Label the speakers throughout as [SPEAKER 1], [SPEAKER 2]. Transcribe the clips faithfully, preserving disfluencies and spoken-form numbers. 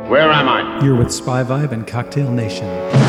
[SPEAKER 1] Where am I?
[SPEAKER 2] You're with Spy Vibe and Cocktail Nation.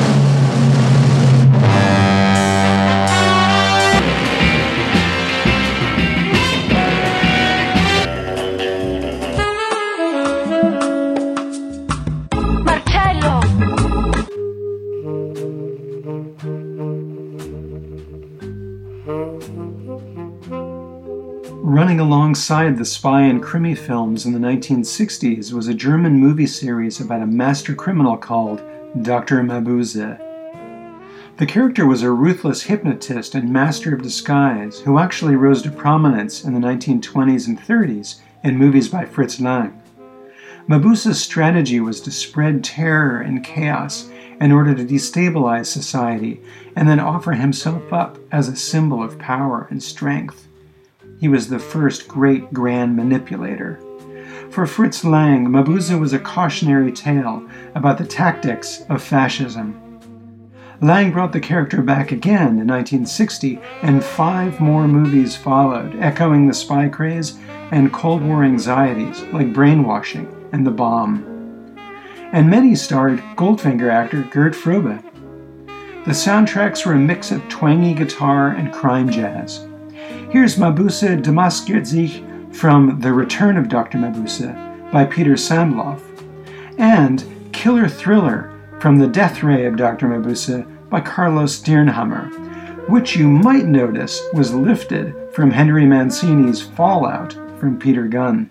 [SPEAKER 2] Running alongside the spy and crimi films in the nineteen sixties was a German movie series about a master criminal called Doctor Mabuse. The character was a ruthless hypnotist and master of disguise who actually rose to prominence in the nineteen twenties and thirties in movies by Fritz Lang. Mabuse's strategy was to spread terror and chaos in order to destabilize society and then offer himself up as a symbol of power and strength. He was the first great grand manipulator. For Fritz Lang, Mabuse was a cautionary tale about the tactics of fascism. Lang brought the character back again in nineteen sixty, and five more movies followed, echoing the spy craze and Cold War anxieties like Brainwashing and The Bomb. And many starred Goldfinger actor Gert Fröbe. The soundtracks were a mix of twangy guitar and crime jazz. Here's Mabuse demaskiert sich from The Return of Doctor Mabuse by Peter Sandloff, and Killer Thriller from The Death Ray of Doctor Mabuse by Carlos Dirnhammer, which you might notice was lifted from Henry Mancini's Fallout from Peter Gunn.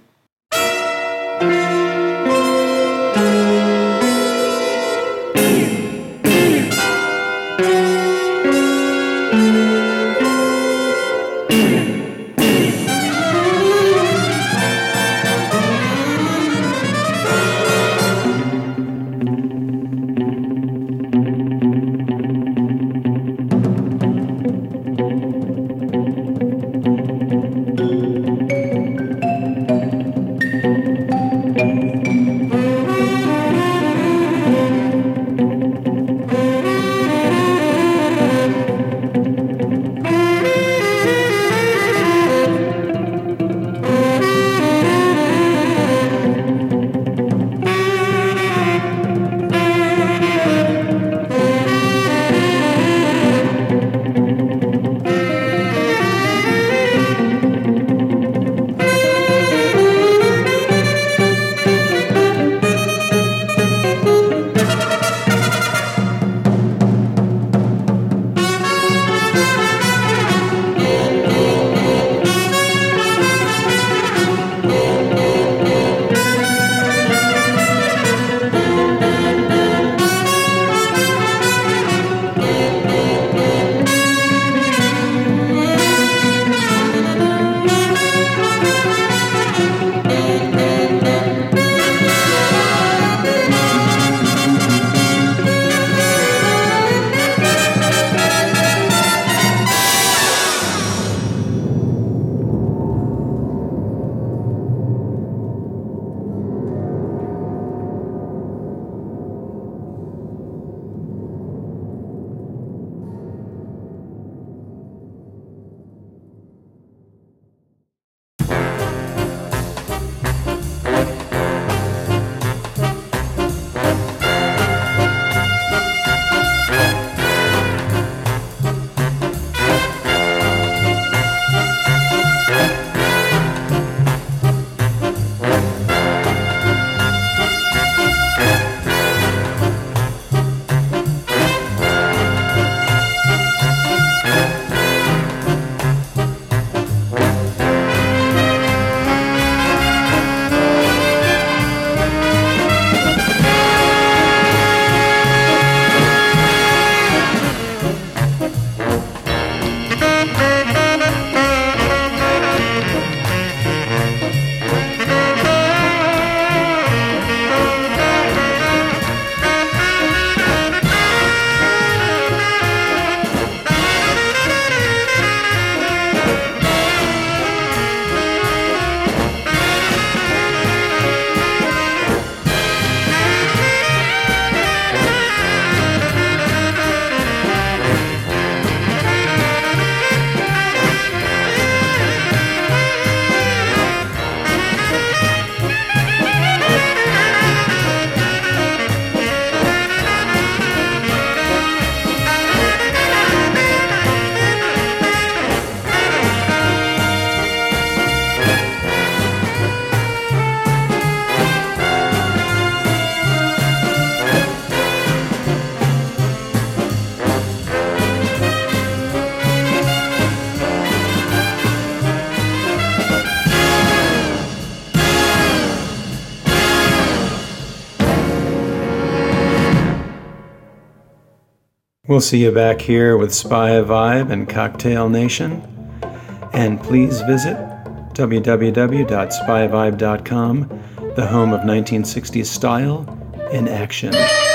[SPEAKER 2] We'll see you back here with Spy Vibe and Cocktail Nation. And please visit w w w dot spy vibe dot com, the home of nineteen sixties style in action.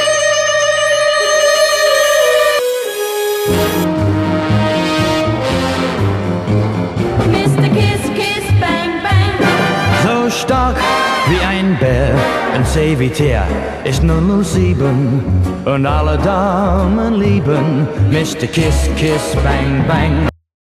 [SPEAKER 1] Mister Kiss, Kiss, Bang, Bang.
[SPEAKER 3] So stark wie ein Bär, ein Servitär ist null null sieben und alle Damen lieben Mister Kiss, Kiss, Bang, Bang.